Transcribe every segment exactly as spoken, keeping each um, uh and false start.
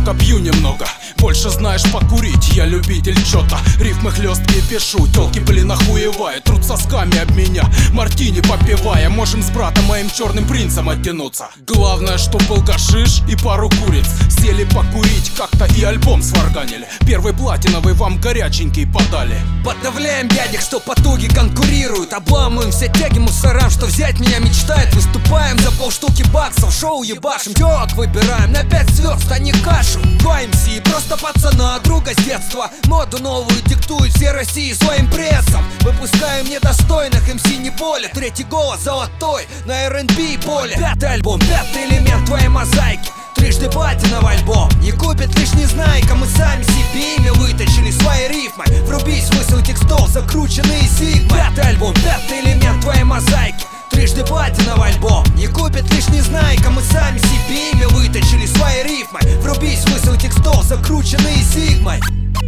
только пью немного. Больше знаешь покурить, я любитель чё-то. Рифмы хлёсткие пишу, тёлки, блин, охуевают. Трут сосками об меня, мартини попивая. Можем с братом моим черным принцем оттянуться. Главное, что был гашиш и пару куриц. Сели покурить как-то и альбом сварганили. Первый платиновый вам горяченький подали. Подавляем дядек, что потуги конкурируют. Обламываем все тяги мусорам, что взять меня мечтает. Выступаем за полштуки баксов, шоу ебашим. Тёк выбираем на пять звезд, а не кашу. Два эм си, просто пацана, друга с детства. Моду новую диктуют все России своим прессом. Выпускаем недостойных эм си, не более. Третий голос золотой на эр энд би поле. Пятый альбом, пятый элемент твоей мозаики. Трижды платиновый альбом не купит лишь незнайка. Мы сами себе имя выточили своей рифмой. Вруби смысл текстов, закрученные сигмы. Пятый альбом, пятый элемент твоей мозаики. Трижды платиновый альбом не купит лишь незнайка. Мы сами себе имя выточили своей рифмой. Вруби смысл текстов, закрученные сигмой.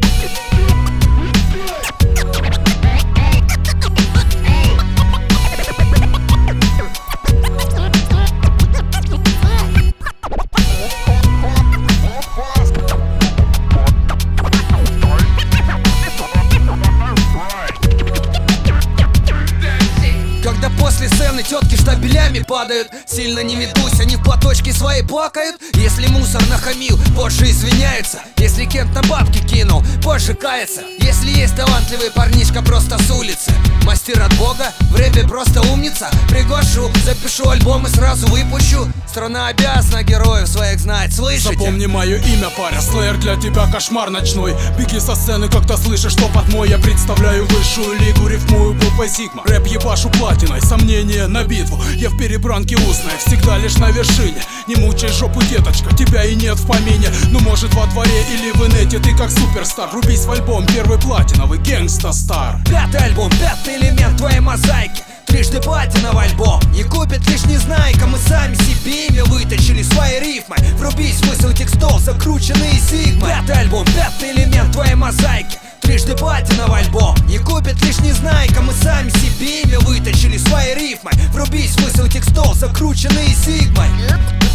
Когда после сцены тетки штабелями падают, сильно не ведусь, они в платочке свои плакают. Если мусор нахамил, позже извиняется. Если Кент на бабки кинул, позже кается. Если есть талантливый парнишка просто с улицы, мастер от бога, в рэпе просто умница. Приглашу, запишу альбом и сразу выпущу. Страна обязана героев своих знать, слышите? Запомни мое имя, паря, Слэйр для тебя кошмар ночной. Беги со сцены, когда слышишь топот мой. Я представляю высшую лигу, рифмую группой Сигма. Рэп ебашу платиной, сомнения на битву. Я в перебранке устной, всегда лишь на вершине. Не мучай жопу, деточка, тебя и нет в помине. Ну может во дворе или в инете ты как суперстар. Рубись в альбом, первый платиновый, Гэнгста Стар. Пятый альбом, пятый элемент твоей мозаики. Трижды платиновый альбом не купит лишь незнайка. Мы сами себе имя выточили своей рифмой. Вруби смысл текстов, закрученные сигмы. Пятый альбом, пятый элемент твоей мозаики. Трижды платиновый альбом не купит лишь незнайка. Мы сами себе имя выточили своей рифмой. Вруби смысл текстов, закрученные сигмой.